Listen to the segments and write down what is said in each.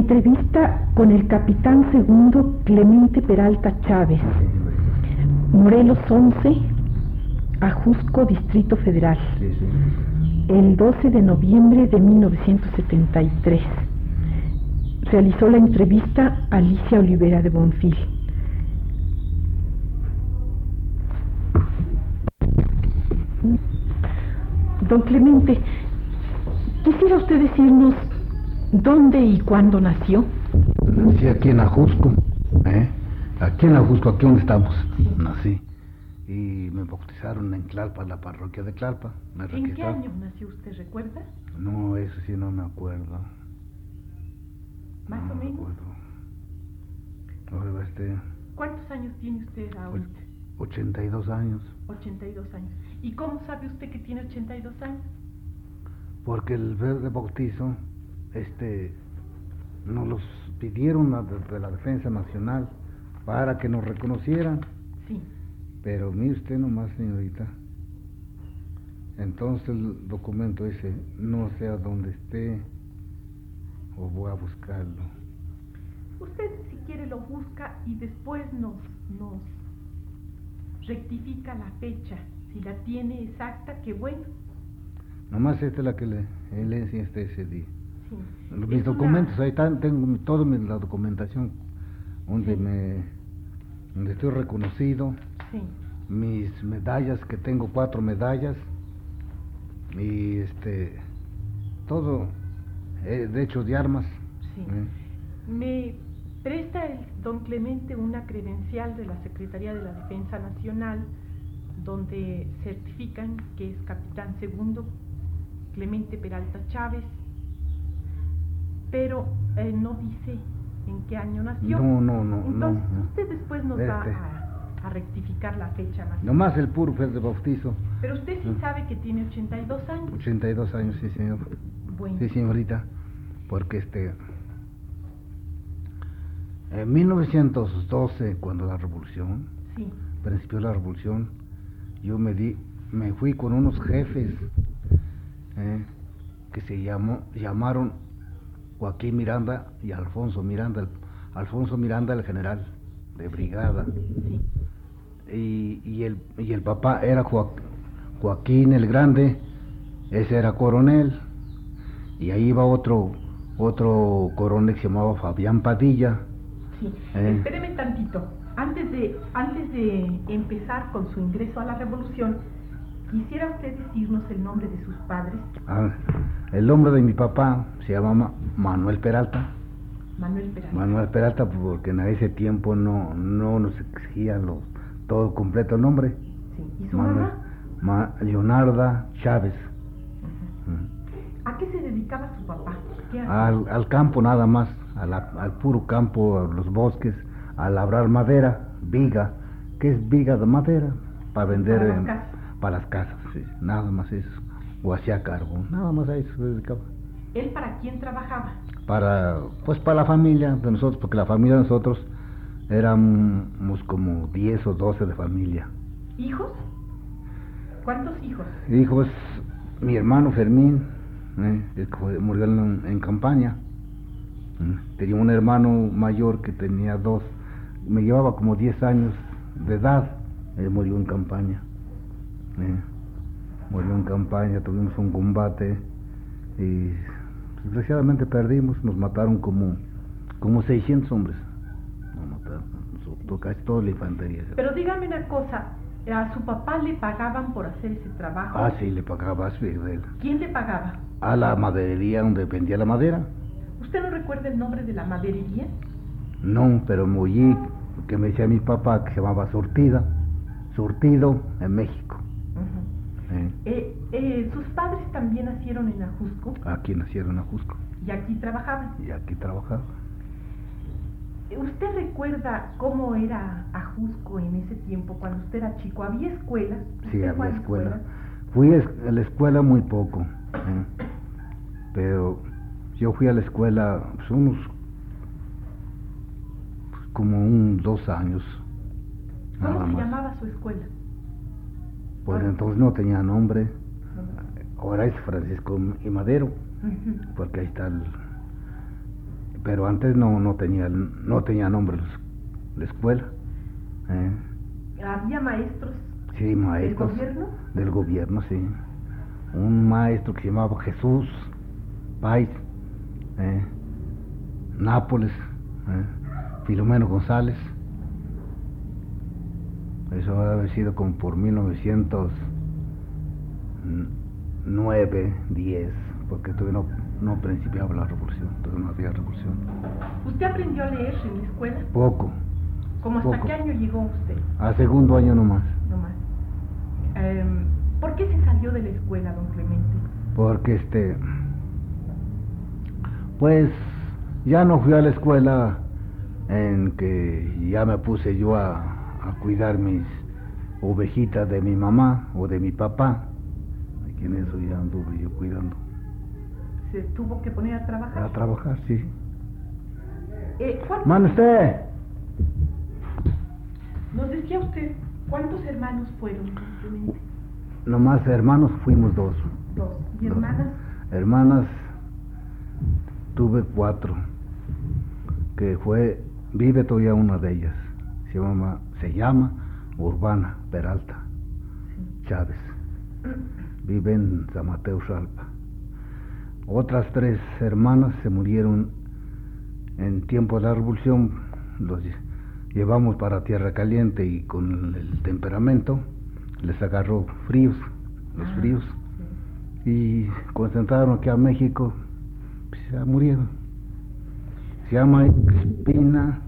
Entrevista con el capitán segundo Clemente Peralta Chávez, Morelos 11, Ajusco, Distrito Federal, el 12 de noviembre de 1973. Realizó la entrevista Alicia Olivera de Bonfil. Don Clemente, ¿quisiera usted decirnos dónde y cuándo nació? Nací aquí en Ajusco, aquí en Ajusco, aquí donde estamos, nací. Y me bautizaron en Tlalpa, la parroquia de Tlalpa. ¿En qué año nació usted, recuerda? No, eso sí no me acuerdo. ¿Más o menos? ¿Cuántos años tiene usted ahorita? 82 años. 82 años. ¿Y cómo sabe usted que tiene 82 años? Porque el verde bautizo, nos los pidieron de la Defensa Nacional para que nos reconocieran. Sí. Pero mire usted nomás, señorita. Entonces el documento dice, no sé a dónde esté, o voy a buscarlo. Usted, si quiere, lo busca y después nos rectifica la fecha. Si la tiene exacta, qué bueno. Nomás esta es la que le enseñé ese día. Sí. Mis documentos, ahí están, tengo toda la documentación donde donde estoy reconocido. Sí. Mis medallas, que tengo 4 medallas. Y todo, de hecho, de armas. Sí. Me presta el don Clemente una credencial de la Secretaría de la Defensa Nacional donde certifican que es capitán segundo Clemente Peralta Chávez, pero no dice en qué año nació. No. Entonces no. usted después nos va a rectificar la fecha más. Nomás el puro fe de bautizo. Pero usted sí sabe que tiene 82 años. 82 años, sí, señor. Bueno. Sí, señorita, porque en 1912, cuando la revolución, sí, principió la revolución, yo me fui con unos jefes que se llamaron Joaquín Miranda y Alfonso Miranda. Alfonso Miranda, el general de brigada. Sí. Y el papá era Joaquín el Grande, ese era coronel. Y ahí iba otro coronel que se llamaba Fabián Padilla. Sí, espéreme tantito. Antes de empezar con su ingreso a la revolución, ¿quisiera usted decirnos el nombre de sus padres? El nombre de mi papá se llamaba Manuel Peralta. Manuel Peralta, porque en ese tiempo no nos exigía todo completo el nombre. Sí. ¿Y su mamá? Leonarda Chávez. ¿A qué se dedicaba su papá? ¿Qué hacía? Al campo nada más, al puro campo, a los bosques, a labrar madera, viga. ¿Qué es viga de madera? Para vender para las casas, sí, nada más eso. O hacía carbón, nada más a eso se dedicaba. ¿Él para quién trabajaba? Para la familia de nosotros, porque la familia de nosotros éramos como 10 o 12 de familia. ¿Hijos? ¿Cuántos hijos? Hijos, mi hermano Fermín, el que murió en campaña. Tenía un hermano mayor que tenía 2, me llevaba como 10 años de edad. Él murió en campaña. Murió en campaña, tuvimos un combate y desgraciadamente perdimos, nos mataron como 600 hombres. Nos mataron, casi toda la infantería. Pero dígame una cosa, ¿a su papá le pagaban por hacer ese trabajo? Ah, sí, le pagaba. ¿Quién le pagaba? A la maderería donde vendía la madera. ¿Usted no recuerda el nombre de la maderería? No, pero me oí que me decía mi papá que se llamaba Surtido en México. ¿Sus padres también nacieron en Ajusco? Aquí nacieron en Ajusco. ¿Y aquí trabajaban? Y aquí trabajaban. ¿Usted recuerda cómo era Ajusco en ese tiempo, cuando usted era chico? ¿Había escuela? Sí, había escuela. Fui a la escuela muy poco, pero yo fui a la escuela como 2 años. ¿Cómo se llamaba su escuela? Pues entonces no tenía nombre. Ahora es Francisco y Madero, porque ahí está pero antes no tenía nombre la escuela. ¿Había maestros? Sí, maestros. ¿Del gobierno? Del gobierno, sí. Un maestro que se llamaba Jesús Páez, Nápoles, Filomeno González. Eso debe haber sido como por 1909, 10, porque todavía no principiaba la revolución, todavía no había revolución. ¿Usted aprendió a leer en la escuela? Poco. ¿Cómo hasta qué año llegó usted? A segundo año nomás. ¿Por qué se salió de la escuela, don Clemente? Porque pues ya no fui a la escuela, en que ya me puse yo a cuidar mis ovejitas de mi mamá o de mi papá, a quien eso ya anduve yo cuidando. ¿Se tuvo que poner a trabajar? A trabajar, sí. ¿Mande usted? Nos decía usted, ¿cuántos hermanos fueron, don Clemente? Nomás hermanos fuimos dos. ¿Dos? ¿Y hermanas? Hermanas tuve 4, vive todavía una de ellas, se llama Urbana Peralta Chávez, vive en San Mateo Xalpa. Otras 3 hermanas se murieron en tiempo de la revolución, los llevamos para Tierra Caliente y con el temperamento les agarró los fríos, y concentraron aquí a México, pues ya murieron. Se llama Crispina,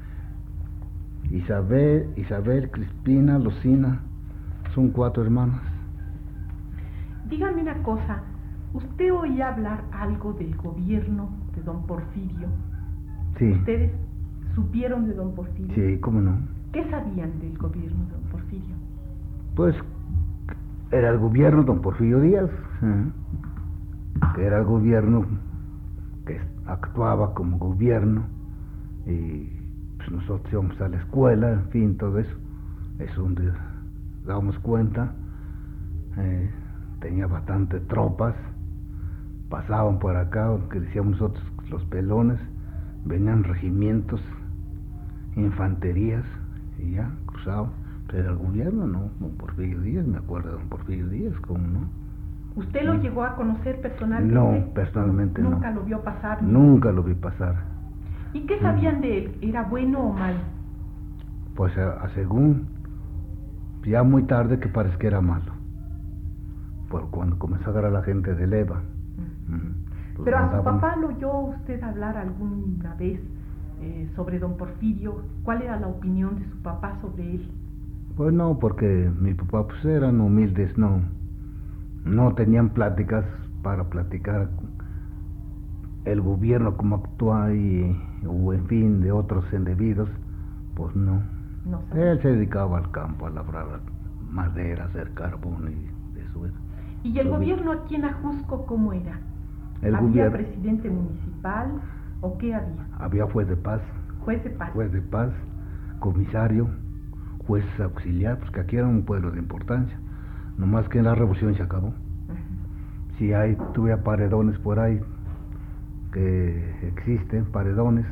Isabel, Crispina, Lucina, son 4 hermanas. Dígame una cosa, ¿usted oía hablar algo del gobierno de don Porfirio? Sí. ¿Ustedes supieron de don Porfirio? Sí, cómo no. ¿Qué sabían del gobierno de don Porfirio? Pues era el gobierno de don Porfirio Díaz, que era el gobierno que actuaba como gobierno, y pues nosotros íbamos a la escuela, en fin, todo eso es donde dábamos cuenta. Tenía bastante tropas, pasaban por acá, que decíamos nosotros los pelones, venían regimientos, infanterías, y ya cruzaban. Pero el gobierno no, don Porfirio Díaz, me acuerdo de don Porfirio Díaz, ¿cómo no? ¿Usted lo llegó a conocer personalmente? No, personalmente no. ¿Nunca lo vio pasar? Nunca lo vi pasar. ¿Y qué sabían de él? ¿Era bueno o mal? Pues según, ya muy tarde, que parece que era malo. Por cuando comenzó a agarrar a la gente de leva. Pues ¿pero a su papá lo oyó usted hablar alguna vez sobre don Porfirio? ¿Cuál era la opinión de su papá sobre él? Pues no, porque mi papá pues eran humildes, no tenían pláticas para platicar el gobierno como actúa o en fin de otros indebidos, pues no. Él se dedicaba al campo, a labrar madera, hacer carbón y eso era. ¿Y el gobierno aquí en Ajusco cómo era? ¿Había presidente municipal o qué había? Había juez de paz. Juez de paz. Juez de paz, comisario, juez auxiliar, porque aquí era un pueblo de importancia. Nomás que en la revolución se acabó. Si tuve paredones por ahí, que existen paredones,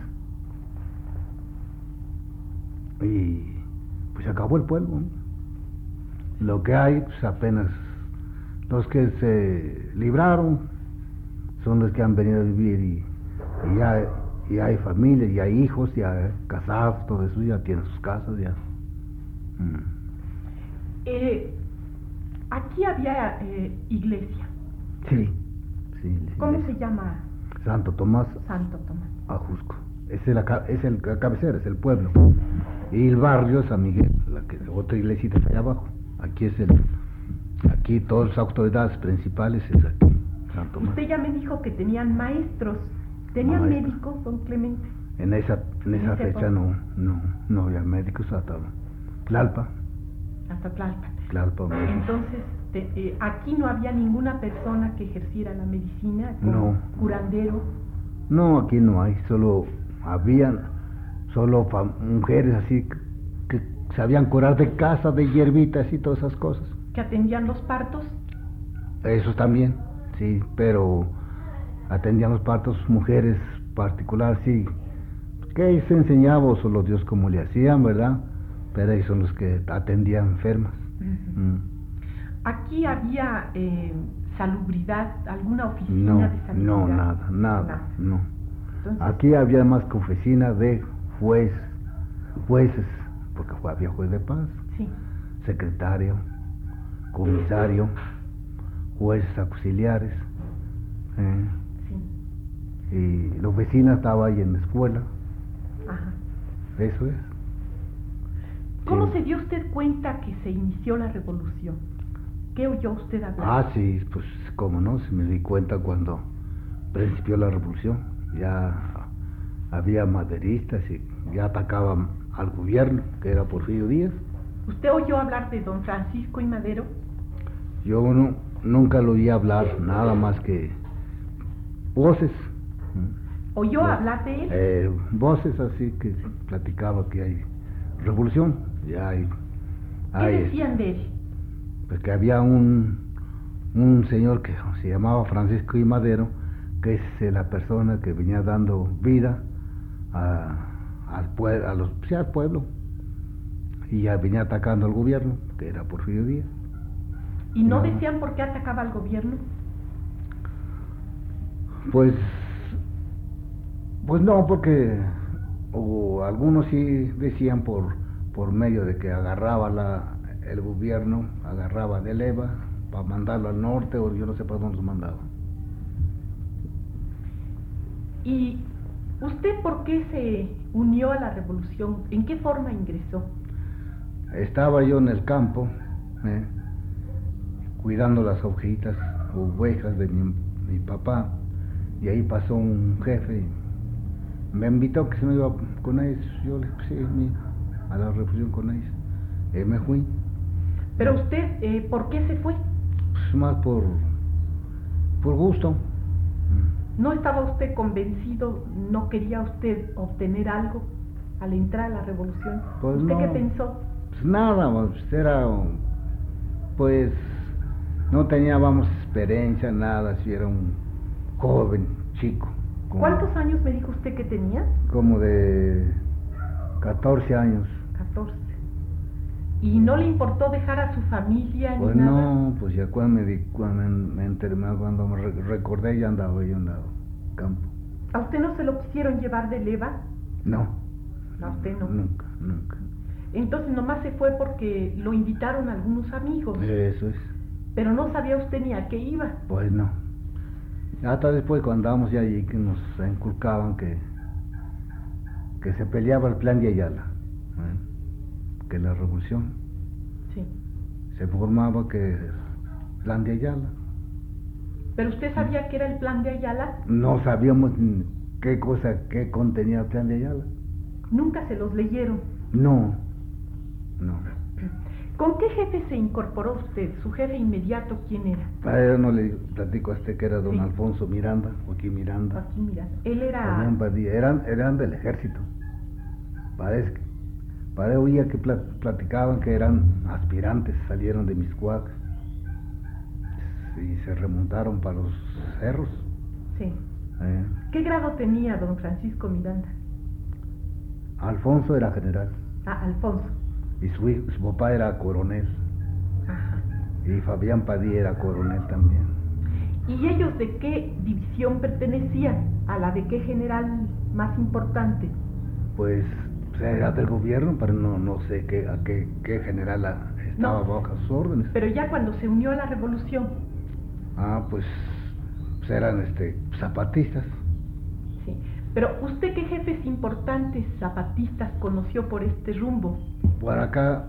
y pues se acabó el pueblo. Lo que hay, pues apenas los que se libraron son los que han venido a vivir, y hay familia, y hay hijos, ya casados, todo eso, ya tienen sus casas, ya. Aquí había iglesia. Sí. ¿Cómo se llama? Santo Tomás. Santo Tomás. Ajusco. Es la cabecera, es el pueblo. Y el barrio San Miguel, otra iglesita allá abajo. Aquí todas las autoridades principales es aquí, Santo Tomás. Usted ya me dijo que tenían maestros. ¿Tenían médicos, don Clemente? En esa fecha no había médicos hasta Tlalpa. Hasta Tlalpa. Entonces, aquí no había ninguna persona que ejerciera la medicina como curandero. No, aquí no hay, solo mujeres así que sabían curar de casa, de hierbitas y todas esas cosas. ¿Que atendían los partos? Eso también, sí, pero atendían los partos mujeres particulares, sí, que ellos enseñaban solo Dios cómo le hacían, ¿verdad? Pero ellos son los que atendían enfermas. ¿Aquí había salubridad, alguna oficina de salubridad? No, nada, no. Entonces, aquí había más que oficina de jueces, porque había juez de paz, sí, secretario, comisario, jueces auxiliares, sí. y la oficina estaba ahí en la escuela. Ajá. Eso es. ¿Cómo Sí. se dio usted cuenta que se inició la revolución? ¿Qué oyó usted hablar? Sí, pues cómo no, se me di cuenta cuando principió la revolución. Ya había maderistas y ya atacaban al gobierno, que era Porfirio Díaz. ¿Usted oyó hablar de don Francisco I. Madero? Yo nunca lo oí hablar, nada más que voces. ¿Oyó hablar de él? Voces así que platicaba que hay revolución, ya hay. ¿Qué decían de él? Pues que había un señor que se llamaba Francisco I. Madero, que es la persona que venía dando vida al pueblo, y ya venía atacando al gobierno, que era Porfirio Díaz. ¿Y no decían por qué atacaba al gobierno? Pues no, porque algunos sí decían por medio de que agarraba el gobierno, agarraba de leva para mandarlo al norte, o yo no sé para dónde lo mandaba. ¿Y usted por qué se unió a la revolución? ¿En qué forma ingresó? Estaba yo en el campo, cuidando las ovejitas de mi papá, y ahí pasó un jefe y me invitó que se me iba con ellos. Yo le dije, sí, a la revolución con ellos. Me fui. ¿Pero usted por qué se fue? Pues más por gusto. ¿No estaba usted convencido, no quería usted obtener algo al entrar a la revolución? Pues ¿Usted no, qué pensó? Pues nada, pues no teníamos experiencia, nada, si era un joven, chico. ¿Cuántos años me dijo usted que tenía? Como de 14 años. 14. ¿Y no le importó dejar a su familia Pues ni nada? No, pues ya cuando me enteré, cuando me recordé, ya andaba yo en el campo. ¿A usted no se lo quisieron llevar de leva? No. A usted no. Nunca. Entonces nomás se fue porque lo invitaron algunos amigos. Eso es. Pero no sabía usted ni a qué iba. Pues no. Hasta después cuando andábamos ya allí que nos inculcaban que se peleaba el plan de Ayala, que la revolución Sí. se formaba que el plan de Ayala. ¿Pero usted sabía que era el plan de Ayala? No sabíamos qué contenía el plan de Ayala. Nunca se los leyeron. No. ¿Con qué jefe se incorporó usted? ¿Su jefe inmediato quién era? Para él no le platico a este que era don Sí. Alfonso Miranda, Joaquín Miranda. Joaquín Miranda. Él era... También Padilla. Eran del ejército. Parece oía que platicaban que eran aspirantes, salieron de Miscuac y se remontaron para los cerros. Sí. ¿Qué grado tenía don Francisco Miranda? Alfonso era general. Alfonso. Y su papá era coronel. Ajá. Y Fabián Padilla era coronel también. ¿Y ellos de qué división pertenecían? ¿A la de qué general más importante? Pues era del gobierno, pero no sé a qué general estaba bajo sus órdenes. Pero ya cuando se unió a la revolución. Pues eran zapatistas. Sí. Pero ¿usted qué jefes importantes zapatistas conoció por este rumbo? Por acá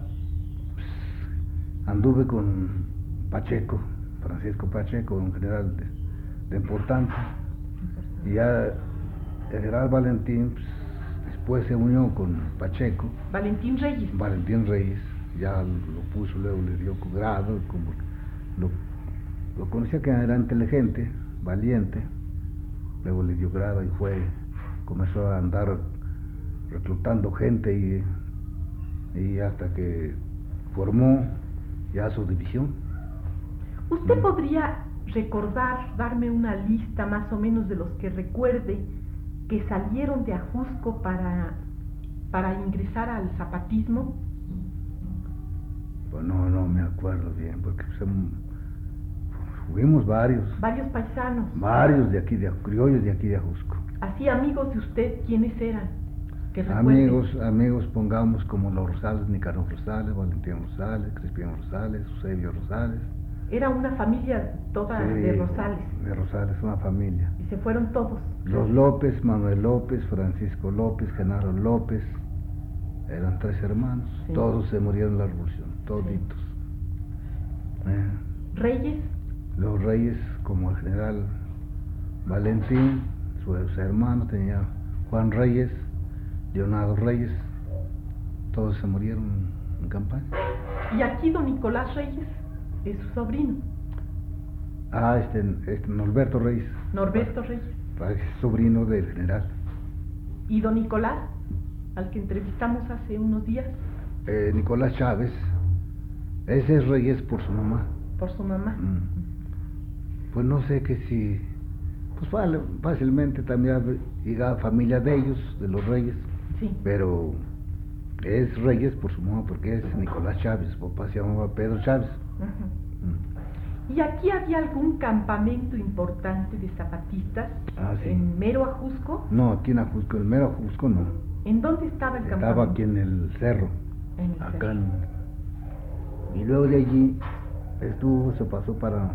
anduve con Pacheco, Francisco Pacheco, un general de importancia. Y ya el general Valentín después se unió con Pacheco. Valentín Reyes, ya lo puso, luego le dio grado, como lo conocía que era inteligente, valiente, luego le dio grado y comenzó a andar reclutando gente y hasta que formó ya su división. ¿Usted podría recordar, darme una lista más o menos de los que recuerde que salieron de Ajusco para ingresar al zapatismo? Pues no me acuerdo bien, porque fuimos varios. Varios paisanos. Varios de aquí, criollos de aquí de Ajusco. Así, amigos de usted, ¿quiénes eran? Que recuerde. Amigos, pongamos como los Rosales, Nicanor Rosales, Valentín Rosales, Crispín Rosales, Eusebio Rosales. Era una familia toda de Rosales. De Rosales, una familia. Y se fueron todos. Los López, Manuel López, Francisco López, Genaro López, eran 3 hermanos. Sí. Todos se murieron en la revolución, toditos. Sí. ¿Reyes? Los Reyes, como el general Valentín, sus hermanos, tenía Juan Reyes, Leonardo Reyes, todos se murieron en campaña. ¿Y aquí don Nicolás Reyes es su sobrino? Norberto Reyes. Norberto Reyes. Es sobrino del general. ¿Y don Nicolás, al que entrevistamos hace unos días? Nicolás Chávez, ese es Reyes por su mamá. Por su mamá. Pues no sé que si, pues fácilmente también llega familia de ellos, de los Reyes. Sí. Pero es Reyes por su mamá, porque es Nicolás Chávez, su papá se llamaba Pedro Chávez. ¿Y aquí había algún campamento importante de zapatistas? Sí. ¿En mero Ajusco? No, aquí en Ajusco, en mero Ajusco no. ¿En dónde estaba el campamento? Estaba aquí en el cerro. En el acá cerro. Y luego de allí se pasó para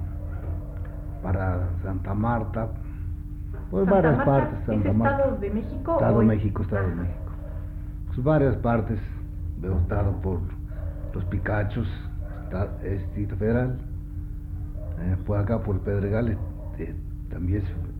Santa Marta, pues varias partes. ¿Es Estado de México? Estado de México. Pues varias partes, veo estado por Los Picachos, Distrito Federal, por acá por Pedregal, también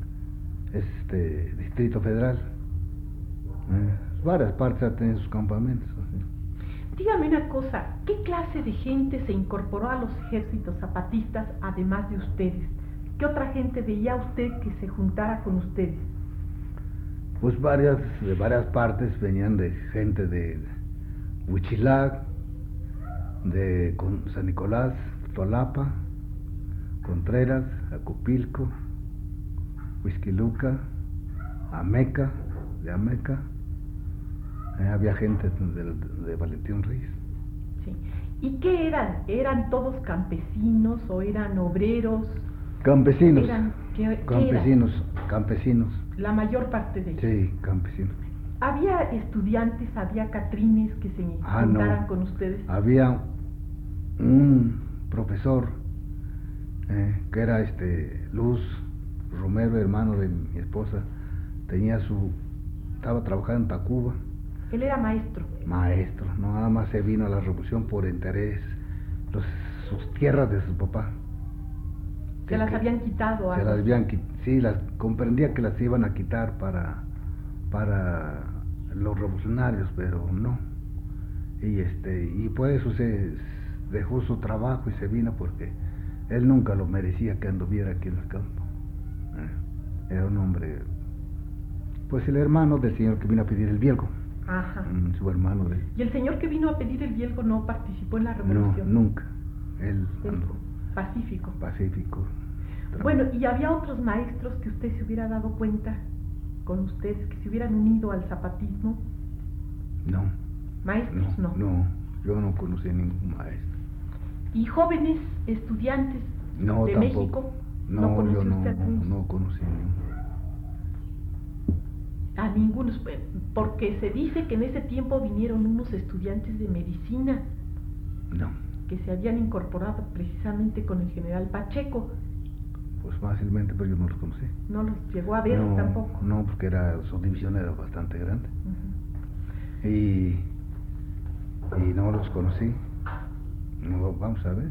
es Distrito Federal. Varias partes han tenido sus campamentos. Dígame una cosa, ¿qué clase de gente se incorporó a los ejércitos zapatistas además de ustedes? ¿Qué otra gente veía usted que se juntara con ustedes? Pues de varias partes venían de gente de Huichilac, de San Nicolás, Tolapa, Contreras, Acopilco, Huizquiluca, Ameca, de Ameca. Había gente de Valentín Reyes. Sí. ¿Y qué eran? ¿Eran todos campesinos o eran obreros? Campesinos. ¿Qué Campesinos. La mayor parte de ellos. Sí, campesinos. ¿Había estudiantes, había catrines que se juntaran con ustedes? Había un profesor que era Luz Romero, hermano de mi esposa. Estaba trabajando en Tacuba. Él era maestro. Maestro, no, nada más se vino a la revolución por interés, sus tierras de su papá. ¿Se las habían quitado? Sí, comprendía que las iban a quitar para los revolucionarios, pero no. Y por eso se dejó su trabajo y se vino, porque él nunca lo merecía que anduviera aquí en el campo. Era un hombre, pues el hermano del señor que vino a pedir el bielgo. Ajá. Su hermano de... ¿Y el señor que vino a pedir el bielgo no participó en la revolución? No, nunca. Él Pacífico. Pacífico. Bueno, ¿y había otros maestros que usted se hubiera dado cuenta con ustedes, que se hubieran unido al zapatismo? No. ¿Maestros? No. No, yo no conocí a ningún maestro. ¿Y jóvenes estudiantes de tampoco. México? No, yo no conocí a ninguno, porque se dice que en ese tiempo vinieron unos estudiantes de medicina. No. Que se habían incorporado precisamente con el general Pacheco. Pues fácilmente, pero yo no los conocí. ¿No los llegó a ver tampoco? No, porque su división era bastante grande. Y no los conocí. No, vamos a ver.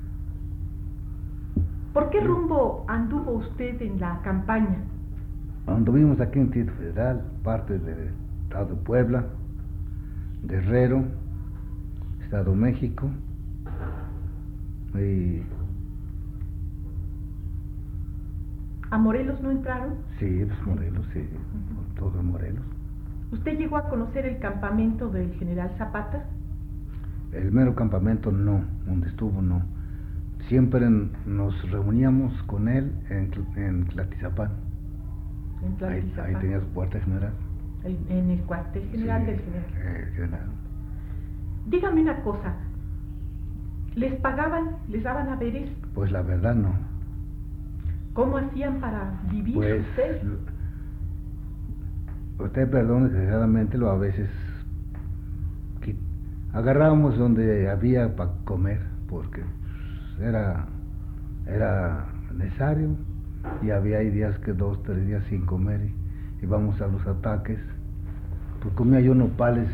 ¿Por qué rumbo anduvo usted en la campaña? Anduvimos aquí en Distrito Federal, parte del Estado de Puebla, Guerrero, Estado de México, y... ¿A Morelos no entraron? Sí, pues Morelos, sí, todos Morelos. ¿Usted llegó a conocer el campamento del general Zapata? El mero campamento no, donde estuvo no. siempre nos reuníamos con él en Tlatizapán. En Tlatizapán. Ahí tenía su cuartel general. En el cuartel general, sí, del general. Dígame una cosa, ¿les pagaban, les daban haberes? Pues la verdad no. ¿Cómo hacían para vivir pues, ustedes? Usted perdone exageradamente, a veces agarrábamos donde había para comer, porque era necesario, y había ahí días que 2, 3 días sin comer, y íbamos a los ataques. Pues comía yo nopales,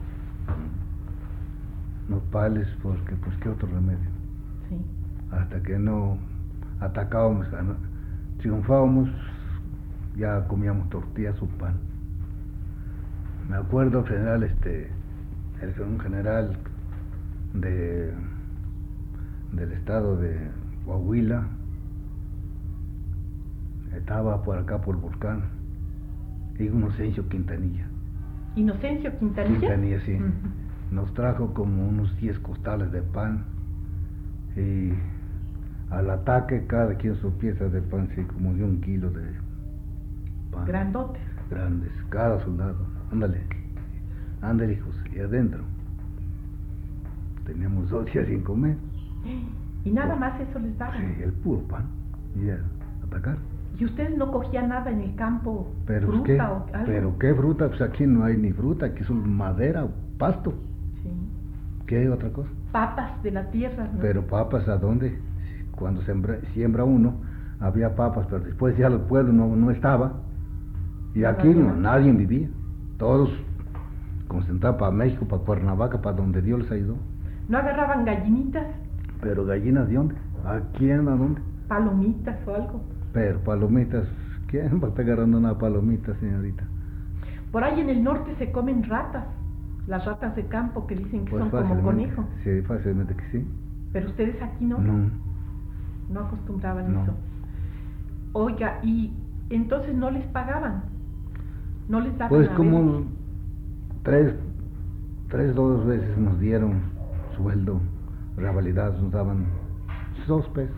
porque pues qué otro remedio. Sí. Hasta que no atacábamos, triunfábamos, ya comíamos tortillas o pan. Me acuerdo general, un general del estado de Coahuila, estaba por acá por el volcán, Inocencio Quintanilla. ¿Inocencio Quintanilla? Quintanilla, sí. Nos trajo como unos 10 costales de pan, y al ataque cada quien su pieza de pan, sí, como de 1 kilo de pan. Grandotes. Grandes, cada soldado. Ándale, hijos, y adentro teníamos 2 días sin comer. ¿Y nada más eso les daban? Sí, el puro pan, y a atacar. ¿Y ustedes no cogían nada en el campo? ¿Pero fruta qué? O algo? ¿Pero qué fruta? Pues aquí no hay ni fruta, aquí es madera o pasto. Sí. ¿Qué hay otra cosa? Papas de la tierra, ¿no? Pero papas, ¿a dónde? Cuando siembra uno, había papas, pero después ya el pueblo no estaba, y aquí nadie vivía. Todos concentrados para México, para Cuernavaca, para donde Dios les ayudó. ¿No agarraban gallinitas? ¿Pero gallinas de dónde? ¿A quién? ¿A dónde? ¿Palomitas o algo? Pero palomitas, ¿quién va a estar agarrando una palomita, señorita? Por ahí en el norte se comen ratas, las ratas de campo que dicen que pues son como conejos. Sí, fácilmente que sí. Pero ustedes aquí no. No acostumbraban eso. Oiga, y entonces no les pagaban, no les daban. Pues como 2 veces nos dieron sueldo, revalidades, nos daban 2 pesos.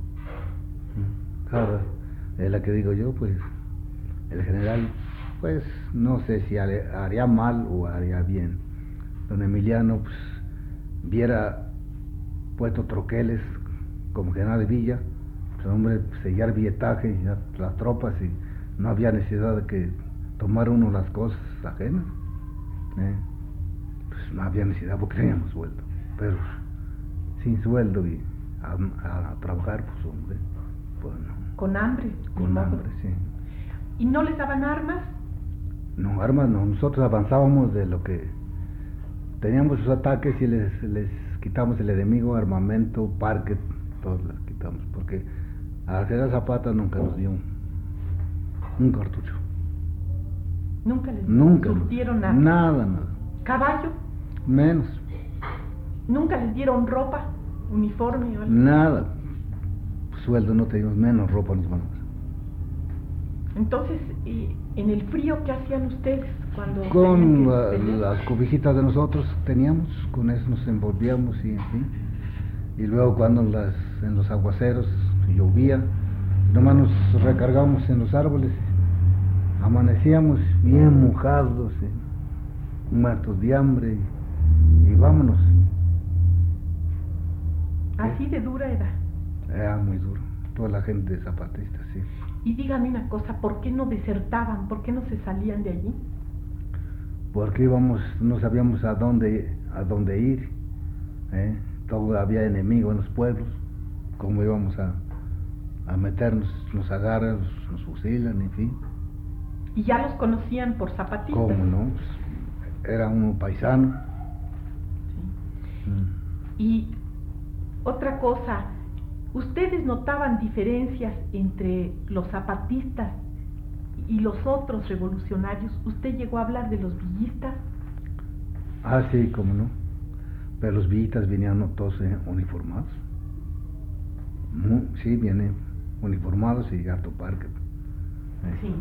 Ahora, es la que digo yo, pues el general, pues no sé si haría mal o haría bien. Don Emiliano, pues viera puesto troqueles como general de villa, pues hombre, sellar billetaje y las tropas, y no había necesidad de que tomara uno las cosas ajenas. Pues no había necesidad porque teníamos sueldo, pero sin sueldo y a trabajar, pues hombre, pues no. Con hambre. Con hambre, sí. ¿Y no les daban armas? No, armas no, nosotros avanzábamos de lo que teníamos sus ataques y les quitamos el enemigo, armamento, parque, todos les quitamos, porque a general Zapata nunca nos dio un cartucho. ¿Nunca les dieron nada? Nada. ¿Caballo? Menos. ¿Nunca les dieron ropa, uniforme o algo? Nada. Sueldo no teníamos, menos ropa nos van a dar. Entonces, en el frío, ¿qué hacían ustedes cuando? Con las cobijitas de nosotros teníamos, con eso nos envolvíamos y en fin. Y luego cuando en los aguaceros llovía, nomás nos recargábamos en los árboles, amanecíamos bien mojados, muertos de hambre, y vámonos. ¿Así de dura era? Era muy duro, toda la gente zapatista, sí. Y dígame una cosa, ¿por qué no desertaban? ¿Por qué no se salían de allí? Porque íbamos, no sabíamos a dónde ir, todo había enemigo en los pueblos, cómo íbamos a meternos, nos agarran, nos fusilan, en fin. ¿Y ya los conocían por zapatistas? ¿Cómo no? Pues, era un paisano. Sí. Y otra cosa, ¿ustedes notaban diferencias entre los zapatistas y los otros revolucionarios? ¿Usted llegó a hablar de los villistas? Ah, sí, cómo no. Pero los villistas venían todos uniformados. Sí, vienen uniformados y harto parque. Sí.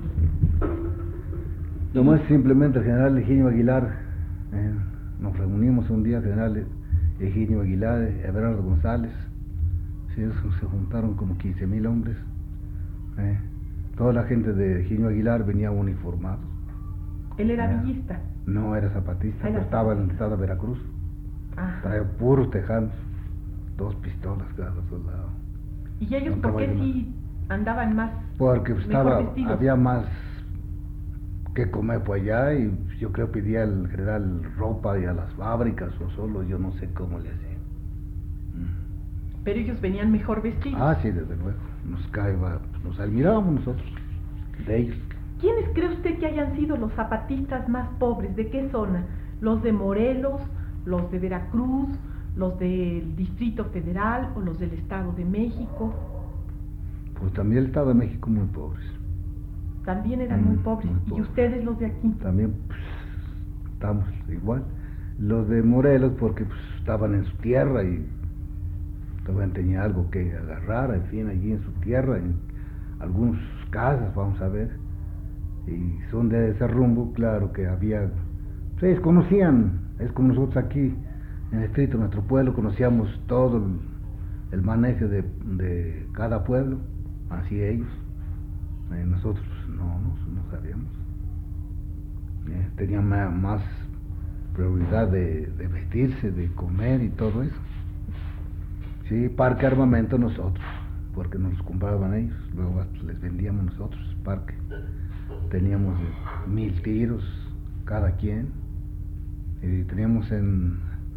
Nomás simplemente el general Higinio Aguilar, nos reunimos un día, general Higinio Aguilar, Everardo González, Sí, se juntaron como 15,000 hombres. Toda la gente de Higinio Aguilar venía uniformado. ¿Él era villista? No, era zapatista, pero estaba en el estado de Veracruz. Traía puros tejanos, 2 pistolas cada soldado. ¿Y ellos por qué sí andaban más? Porque había más que comer por allá, y yo creo que pedía el general ropa y a las fábricas, o solo, yo no sé cómo le hacían. Pero ellos venían mejor vestidos. Ah, sí, desde luego. Nos admirábamos nosotros de ellos. ¿Quiénes cree usted que hayan sido los zapatistas más pobres? ¿De qué zona? ¿Los de Morelos, los de Veracruz, los del Distrito Federal o los del Estado de México? Pues también el Estado de México muy pobres. También eran muy pobres. Muy ¿Y pobres. ustedes los de aquí? También pues, estamos igual. Los de Morelos porque pues, estaban en su tierra y todavía tenía algo que agarrar, en fin, allí en su tierra, en algunas casas, vamos a ver. Y son de ese rumbo, claro que había, ustedes conocían, es como nosotros aquí en el distrito, en nuestro pueblo, conocíamos todo el manejo de cada pueblo, así ellos. Nosotros no sabíamos. Tenían más prioridad de vestirse, de comer y todo eso. Sí, parque armamento nosotros, porque nos los compraban ellos, luego pues, les vendíamos nosotros parque. Teníamos 1000 tiros cada quien, y teníamos en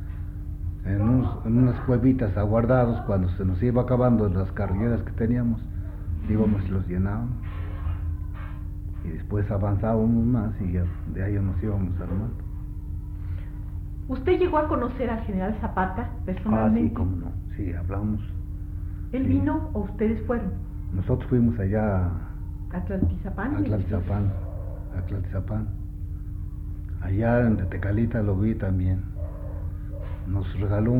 unas cuevitas aguardados. Cuando se nos iba acabando las carreras que teníamos, íbamos y los llenábamos, y después avanzábamos más y ya de ahí nos íbamos armando. ¿Usted llegó a conocer al general Zapata personalmente? Sí, cómo no, sí, hablamos. ¿Él vino o ustedes fueron? Nosotros fuimos allá ¿A Tlaltizapán? A Tlaltizapán. Allá en Tecalita lo vi también. Nos regaló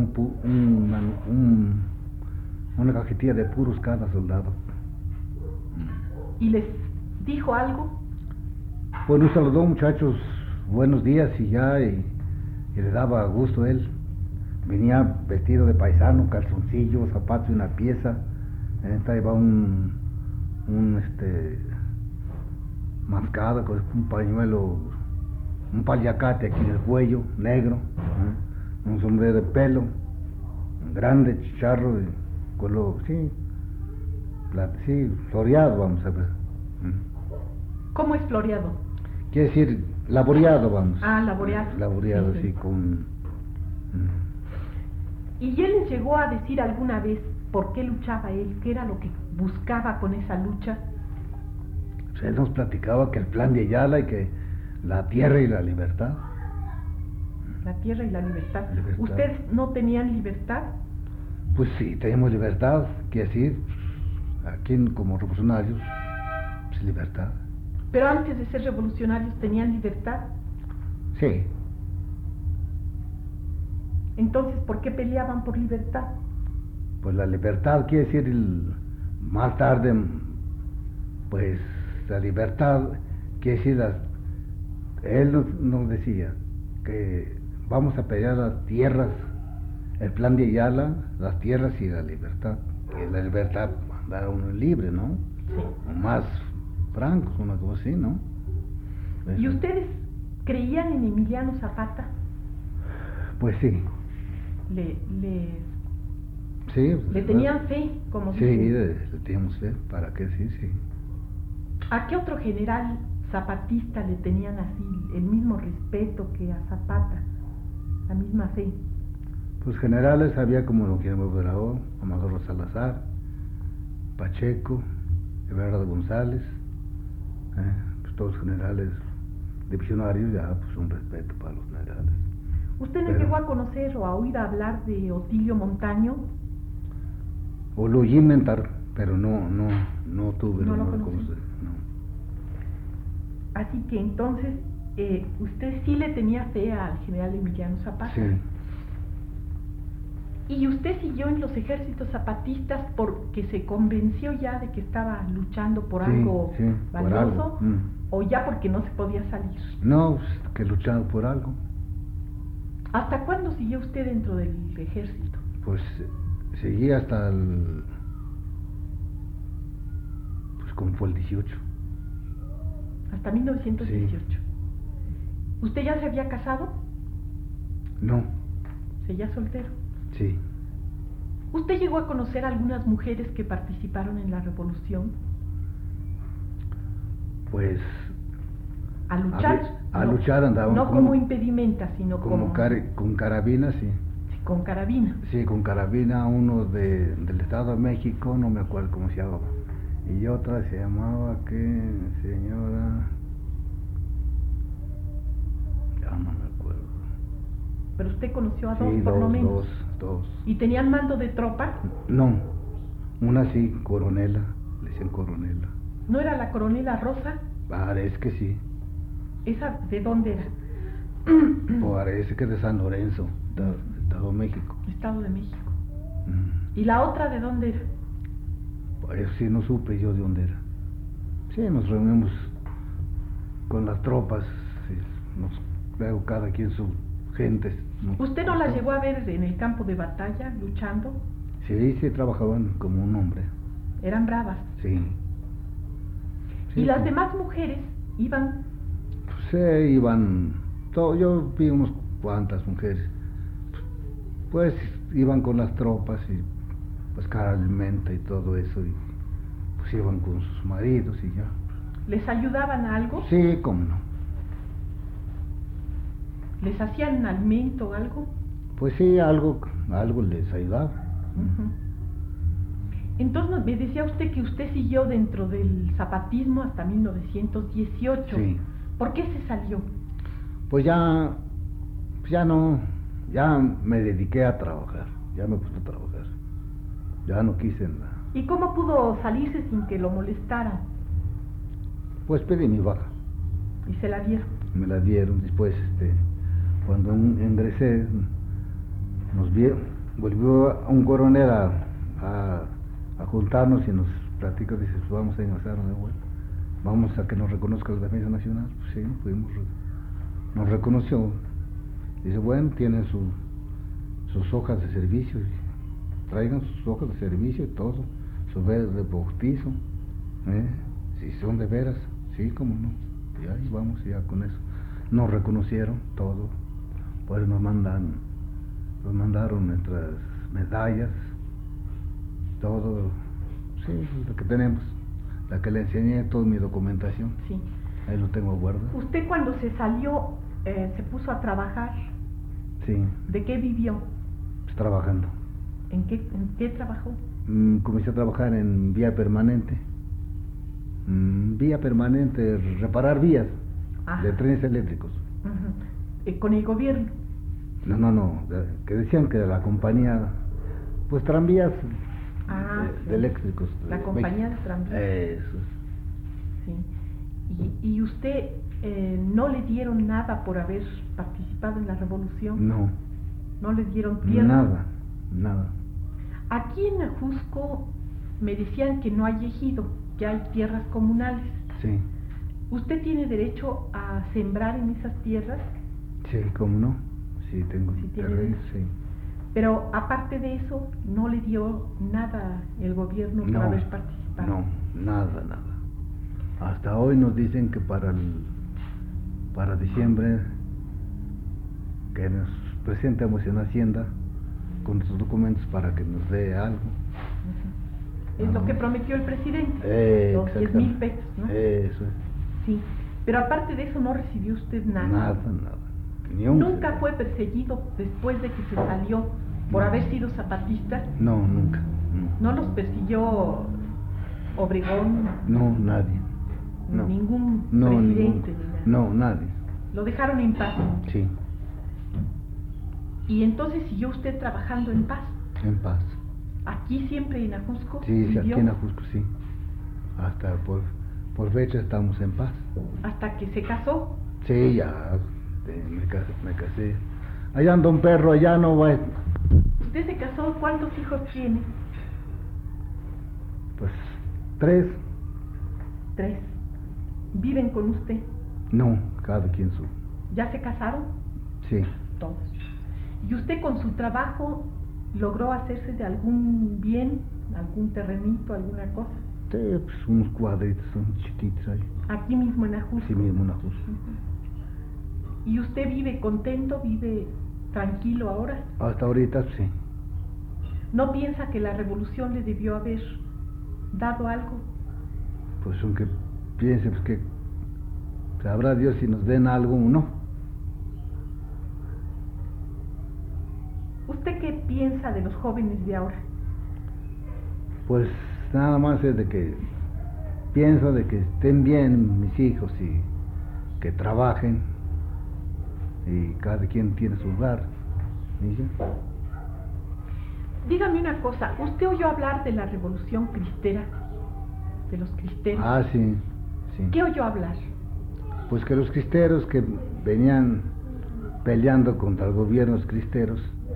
una cajetilla de puros cada soldado. ¿Y les dijo algo? Pues nos saludó, muchachos, buenos días, y ya, y le daba gusto él. Venía vestido de paisano, calzoncillo, zapatos y una pieza. Iba un mascado con un pañuelo, un paliacate aquí en el cuello, negro, un sombrero de pelo, un grande chicharro, color, sí, floreado, vamos a ver. ¿Cómo es floreado? Quiere decir, laboreado, vamos. Laboreado. Laboreado, sí, con... ¿Y él les llegó a decir alguna vez por qué luchaba él? ¿Qué era lo que buscaba con esa lucha? Pues él nos platicaba que el plan de Ayala y que la tierra y la libertad. La tierra y la libertad. ¿Ustedes no tenían libertad? Pues sí, teníamos libertad, quiere decir, aquí como revolucionarios, pues libertad. Pero antes de ser revolucionarios, ¿tenían libertad? Sí. Entonces, ¿por qué peleaban por libertad? Pues la libertad quiere decir, más tarde, pues la libertad quiere decir, él nos decía que vamos a pelear las tierras, el plan de Ayala, las tierras y la libertad. Que la libertad mandara uno libre, ¿no? Sí. O más francos, una cosa así, ¿no? ¿Y ustedes creían en Emiliano Zapata? Pues sí. ¿Le tenían fe, como sí, dicen? le teníamos fe, ¿para qué? Sí. ¿A qué otro general zapatista le tenían así el mismo respeto que a Zapata, la misma fe? Pues generales había como don Guillermo Bravo, Amador Salazar, Pacheco, Everardo González, pues todos generales divisionarios, ya pues un respeto para los generales. ¿Usted no llegó a conocer o a oír hablar de Otilio Montaño? O lo oí inventar, pero no tuve. ¿No lo conocí, conocí? no. Así que entonces, usted sí le tenía fe al general Emiliano Zapata. Sí. ¿Y usted siguió en los ejércitos zapatistas porque se convenció ya de que estaba luchando por algo valioso? Por algo. ¿O ya porque no se podía salir? No, pues, que luchando por algo. ¿Hasta cuándo siguió usted dentro del ejército? Pues Seguí hasta el... pues como fue el 18. Hasta 1918. Sí. ¿Usted ya se había casado? No, ¿Seguía soltero? sí. ¿Usted llegó a conocer a algunas mujeres que participaron en la revolución? Pues... ¿A luchar? A No, luchar andaban no como impedimenta, sino como... con carabina, sí. Sí, con carabina. Sí, con carabina, uno del Estado de México, no me acuerdo cómo se llamaba. Y otra se llamaba, ¿qué? Señora... ya no me acuerdo. Pero usted conoció a dos, Sí, por lo menos. dos. ¿Y tenían mando de tropa? No, una sí, coronela, le decían coronela. ¿No era la coronela Rosa? Parece que sí, ¿Esa de dónde era? parece que de San Lorenzo, Estado de México. Estado de México. Mm. ¿Y la otra de dónde era? Eso sí, no supe yo de dónde era. Sí, nos reunimos con las tropas, sí, luego cada quien su gente. ¿Usted no la llegó a ver en el campo de batalla, luchando? Sí, sí, trabajaban como un hombre. Eran bravas. Sí. ¿Y las sí. demás mujeres iban? Pues iban, yo vi unas cuantas mujeres, pues iban con las tropas y buscar alimento y todo eso, y pues iban con sus maridos y ya. ¿Les ayudaban a algo? Sí, cómo no. ¿Les hacían alimento o algo? Pues sí, algo les ayudaba. Ujú. Entonces me decía usted que usted siguió dentro del zapatismo hasta 1918. Sí. ¿Por qué se salió? Pues ya no, ya me dediqué a trabajar, ya me puse a trabajar, ya no quise nada. ¿Y cómo pudo salirse sin que lo molestaran? Pues pedí mi baja, Y se la dieron. me la dieron. Después, cuando ingresé, volvió un coronel a juntarnos y nos platicó, dice, pues vamos a ingresar de vuelta, vamos a que nos reconozca la Defensa Nacional. Pues sí, fuimos, nos reconoció. Dice, bueno, tienen sus hojas de servicio, traigan sus hojas de servicio y todo, sus velas de bautizo, si son de veras, sí, cómo no, y ahí vamos ya con eso. Nos reconocieron todo, pues nos mandaron nuestras medallas, todo, sí, lo que tenemos, la que le enseñé, toda mi documentación, Sí. ahí lo tengo guardado. ¿Usted cuando se salió se puso a trabajar? Sí, ¿De qué vivió? pues trabajando. ¿En qué trabajó? Comencé a trabajar en vía permanente. Reparar vías. Ajá. De trenes eléctricos. Ujú. ¿Con el gobierno? No, que decían que la compañía, pues tranvías Sí. de eléctricos. La compañía de tranvías. Eso. Sí. ¿Y usted no le dieron nada por haber participado en la revolución? No, ¿No le dieron tierra? nada. Aquí en Ajusco me decían que no hay ejido, que hay tierras comunales. Sí, ¿Usted tiene derecho a sembrar en esas tierras? sí, cómo no. Sí, tengo Sí, tiene terreno, derecho. sí. Pero aparte de eso, ¿no le dio nada el gobierno por haber participado? No, nada. Hasta hoy nos dicen que para diciembre que nos presentemos en Hacienda con nuestros documentos para que nos dé algo. Ujú. Es lo que prometió el presidente, los 10,000 pesos, ¿no? Eso es. Sí, pero aparte de eso no recibió usted nada. Nada. Ni un ¿Nunca centavo. fue perseguido después de que se salió por No. haber sido zapatista? No, nunca. ¿No los persiguió Obregón? No, nadie. No. Ningún No, presidente. No, nadie. Lo dejaron en paz. Sí, Y entonces siguió usted trabajando en paz. en paz. Aquí siempre en Ajusco. Sí, vivió aquí en Ajusco, sí. Hasta por fecha estamos en paz. hasta que se casó. Sí, ya me casé. Allá anda un perro, allá no va. ¿Usted se casó? ¿Cuántos hijos tiene? Pues 3. 3. ¿Viven con usted? No, cada quien su. ¿Ya se casaron? Sí. Todos. ¿Y usted con su trabajo ¿Logró hacerse de algún bien, algún terrenito, alguna cosa? Sí, pues unos cuadritos, son chiquitos ahí. Aquí mismo en Ajusco. Sí, mismo en Ajusco. ¿Y usted vive contento, vive tranquilo ahora? Hasta ahorita sí. ¿No piensa que la revolución le debió haber dado algo? Pues aunque piense, pues que sabrá Dios si nos den algo o no. ¿Usted qué piensa de los jóvenes de ahora? Pues nada más es de que pienso de que estén bien mis hijos y que trabajen y cada quien tiene su lugar. ¿Y ya? Dígame una cosa, ¿usted oyó hablar de la revolución cristera? De los cristeros. Ah, sí, sí. ¿Qué oyó hablar? Pues que los cristeros que venían peleando contra los gobiernos cristeros,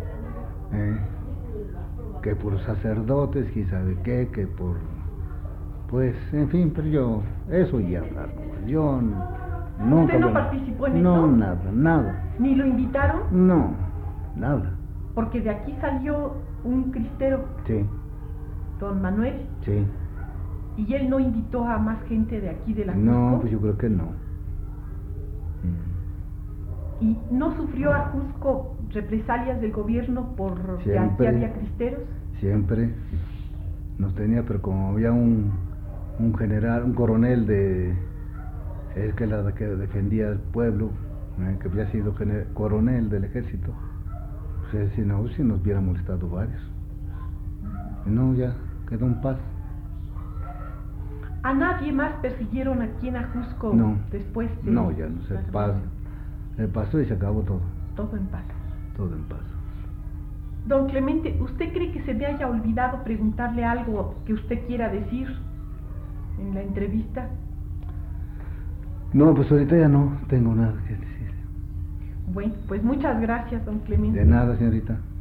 que por sacerdotes, quién sabe qué, que por... Pues, en fin, pero yo, eso oí hablar. Yo nunca... ¿Usted no participó en eso? eso? No, nada. ¿Ni lo invitaron? No, nada. Porque de aquí salió un cristero, Sí, don Manuel, sí. y él no invitó a más gente de aquí de la No, Ajusco. pues yo creo que no. ¿Y no sufrió Ajusco represalias del gobierno por que aquí Siempre. había cristeros? Siempre nos tenía, pero como había un general, un coronel que defendía al pueblo, que había sido coronel del ejército, pues si no, si nos hubiera molestado varios. Y no, ya quedó en paz. ¿A nadie más persiguieron aquí en Ajusco No, después de...? no, ya no se pasó y se acabó todo. Todo en paz. Todo en paz. Don Clemente, ¿usted cree que se me haya olvidado preguntarle algo que usted quiera decir en la entrevista? No, pues ahorita ya no tengo nada que decir. Bueno, pues muchas gracias, don Clemente. De nada, señorita.